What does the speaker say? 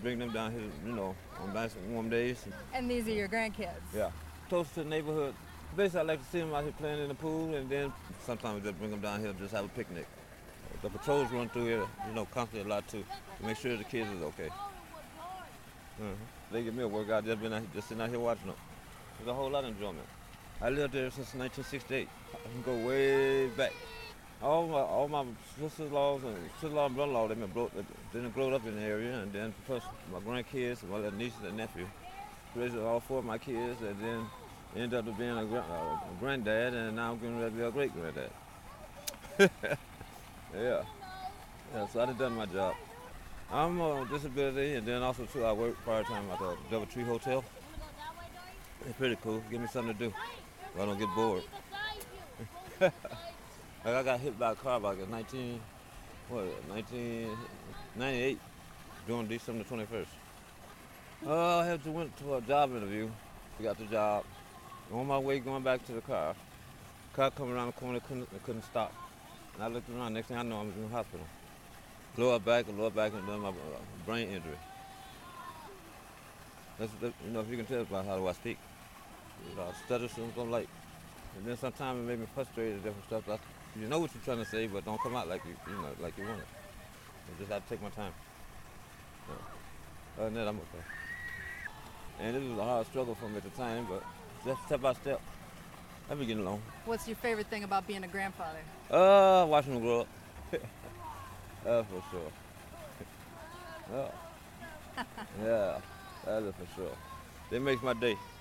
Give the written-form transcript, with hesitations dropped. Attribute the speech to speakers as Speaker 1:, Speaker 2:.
Speaker 1: bring them down here, on nice warm days.
Speaker 2: And these are your grandkids?
Speaker 1: Yeah. Close to the neighborhood. Basically, I like to see them out here playing in the pool, and then sometimes we just bring them down here and just have a picnic. The patrols run through here, constantly a lot too, to make sure the kids is okay. They give me a workout, just sitting out here watching them. There's a whole lot of enjoyment. I lived there since 1968. I can go way back. All my sisters-in-laws and sister-in-law and brother-in-law, they grown up in the area, and then plus my grandkids, my little nieces and nephew, raised all four of my kids, and then ended up being a granddad, and now I'm getting ready to be a great-granddad. Yeah. So I done my job. I'm on disability, and then also too I work part-time at the DoubleTree Hotel. It's pretty cool. Give me something to do so I don't get bored. I got hit by a car back in 1998 during December 21st. I went to a job interview. Got the job. On my way going back to the car. Car coming around the corner, couldn't stop. And I looked around. Next thing I know, I'm in the hospital. Lower back, and then my brain injury. If you can tell by how do I speak. I stutter something like. And then sometimes it made me frustrated with different stuff. You know what you're trying to say, but don't come out like you want it. I just have to take my time. Other than that, I'm okay. And it was a hard struggle for me at the time, but just step by step, I've been getting along.
Speaker 2: What's your favorite thing about being a grandfather?
Speaker 1: Watching them grow up. For sure. Yeah, that is for sure. It makes my day.